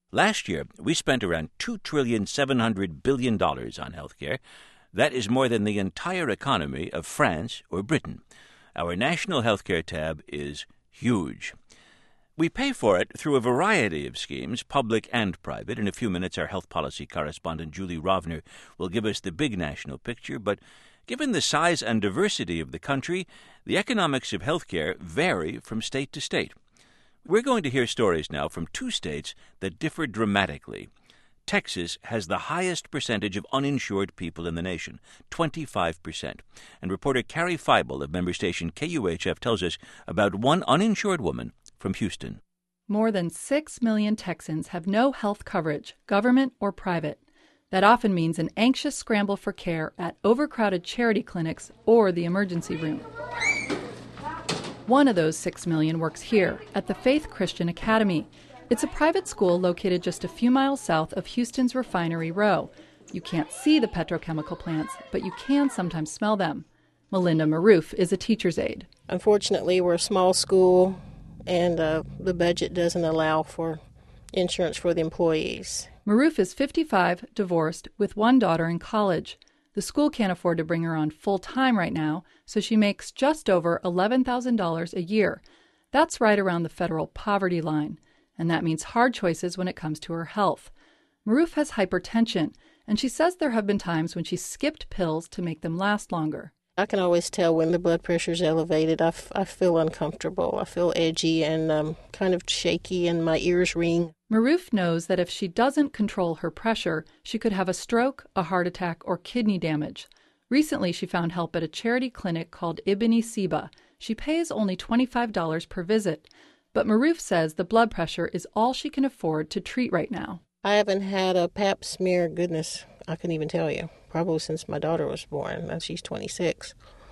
Last year, we spent around $2.7 trillion on healthcare. That is more than the entire economy of France or Britain. Our national healthcare tab is huge. We pay for it through a variety of schemes, public and private. In a few minutes, our health policy correspondent Julie Rovner will give us the big national picture. But given the size and diversity of the country, the economics of healthcare vary from state to state. We're going to hear stories now from two states that differ dramatically. Texas has the highest percentage of uninsured people in the nation, 25%. And reporter Carrie Feibel of member station KUHF tells us about one uninsured woman from Houston. More than 6 million Texans have no health coverage, government or private. That often means an anxious scramble for care at overcrowded charity clinics or the emergency room. One of those 6 million works here at the Faith Christian Academy. It's a private school located just a few miles south of Houston's Refinery Row. You can't see the petrochemical plants, but you can sometimes smell them. Melinda Maroof is a teacher's aide. Unfortunately, we're a small school, and the budget doesn't allow for insurance for the employees. Maroof is 55, divorced, with one daughter in college. The school can't afford to bring her on full-time right now, so she makes just over $11,000 a year. That's right around the federal poverty line, and that means hard choices when it comes to her health. Maroof has hypertension, and she says there have been times when she skipped pills to make them last longer. I can always tell when the blood pressure is elevated. I feel uncomfortable. I feel edgy and kind of shaky, and my ears ring. Maroof knows that if she doesn't control her pressure, she could have a stroke, a heart attack, or kidney damage. Recently, she found help at a charity clinic called Ibn Siba. She pays only $25 per visit. But Maroof says the blood pressure is all she can afford to treat right now. I haven't had a pap smear, goodness, I couldn't even tell you, probably since my daughter was born. Now she's 26.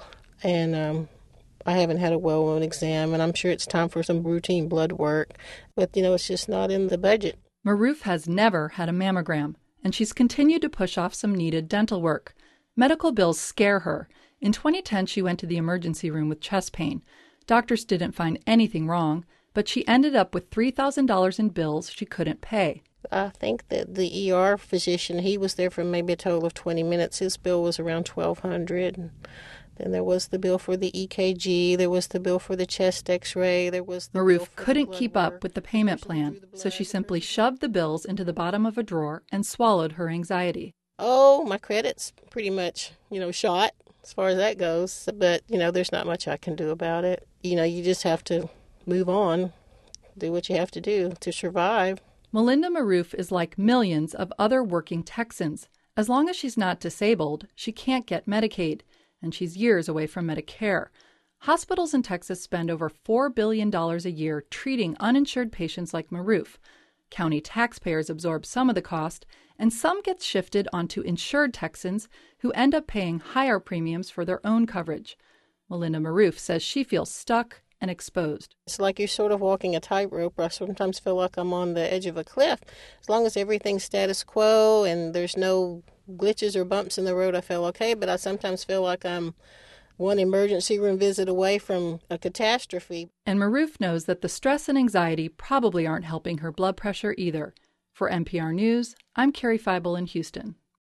And I haven't had a well-known exam, and I'm sure it's time for some routine blood work. But, it's just not in the budget. Maroof has never had a mammogram, and she's continued to push off some needed dental work. Medical bills scare her. In 2010, she went to the emergency room with chest pain. Doctors didn't find anything wrong, but she ended up with $3,000 in bills she couldn't pay. I think that the ER physician, he was there for maybe a total of 20 minutes. His bill was around $1,200. Then there was the bill for the EKG. There was the bill for the chest X-ray. Maroof couldn't keep up with the payment plan, so she simply shoved the bills into the bottom of a drawer and swallowed her anxiety. Oh, my credit's pretty much, shot as far as that goes. But, there's not much I can do about it. You just have to move on, do what you have to do to survive. Melinda Maroof is like millions of other working Texans. As long as she's not disabled, she can't get Medicaid, and she's years away from Medicare. Hospitals in Texas spend over $4 billion a year treating uninsured patients like Maroof. County taxpayers absorb some of the cost, and some gets shifted onto insured Texans who end up paying higher premiums for their own coverage. Melinda Maroof says she feels stuck and exposed. It's like you're sort of walking a tightrope. I sometimes feel like I'm on the edge of a cliff. As long as everything's status quo and there's no glitches or bumps in the road, I feel okay. But I sometimes feel like I'm one emergency room visit away from a catastrophe. And Maroof knows that the stress and anxiety probably aren't helping her blood pressure either. For NPR News, I'm Carrie Feibel in Houston.